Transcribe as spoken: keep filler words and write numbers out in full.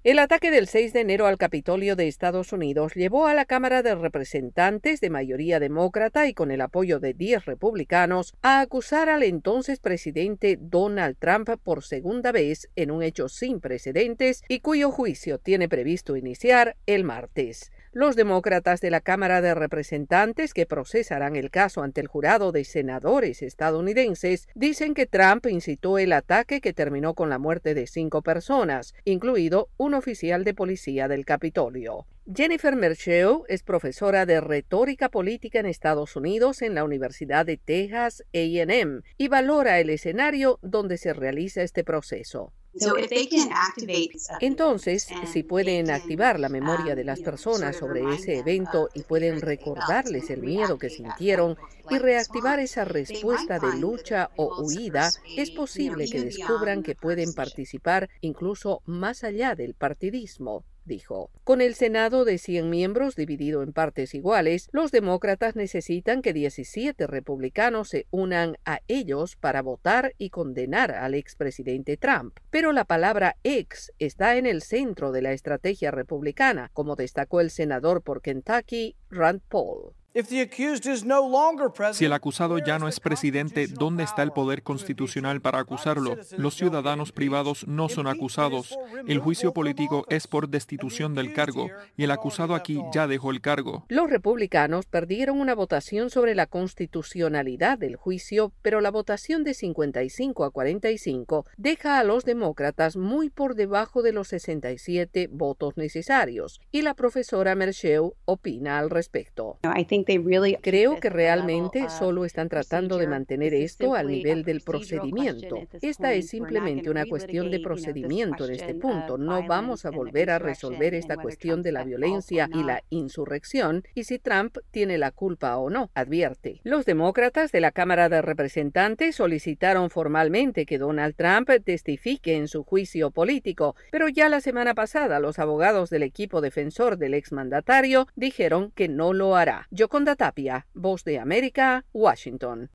El ataque del seis de enero al Capitolio de Estados Unidos llevó a la Cámara de Representantes de mayoría demócrata y con el apoyo de diez republicanos a acusar al entonces presidente Donald Trump por segunda vez en un hecho sin precedentes y cuyo juicio tiene previsto iniciar el martes. Los demócratas de la Cámara de Representantes, que procesarán el caso ante el jurado de senadores estadounidenses, dicen que Trump incitó el ataque que terminó con la muerte de cinco personas, incluido un oficial de policía del Capitolio. Jennifer Merschel es profesora de retórica política en Estados Unidos en la Universidad de Texas A and M y valora el escenario donde se realiza este proceso. Entonces, si pueden activar la memoria de las personas sobre ese evento y pueden recordarles el miedo que sintieron y reactivar esa respuesta de lucha o huida, es posible que descubran que pueden participar incluso más allá del partidismo, dijo. Con el Senado de cien miembros dividido en partes iguales, los demócratas necesitan que diecisiete republicanos se unan a ellos para votar y condenar al expresidente Trump. Pero la palabra ex está en el centro de la estrategia republicana, como destacó el senador por Kentucky, Rand Paul. Si el acusado ya no es presidente, ¿dónde está el poder constitucional para acusarlo? Los ciudadanos privados no son acusados. El juicio político es por destitución del cargo, y el acusado aquí ya dejó el cargo. Los republicanos perdieron una votación sobre la constitucionalidad del juicio, pero la votación de cincuenta y cinco a cuarenta y cinco deja a los demócratas muy por debajo de los sesenta y siete votos necesarios, y la profesora Merschel opina al respecto. Creo que realmente solo están tratando de mantener esto al nivel del procedimiento. Esta es simplemente una cuestión de procedimiento en este punto. No vamos a volver a resolver esta cuestión de la violencia y la insurrección y si Trump tiene la culpa o no, advierte. Los demócratas de la Cámara de Representantes solicitaron formalmente que Donald Trump testifique en su juicio político, pero ya la semana pasada los abogados del equipo defensor del exmandatario dijeron que no lo hará. Yoconda Tapia, Voz de América, Washington.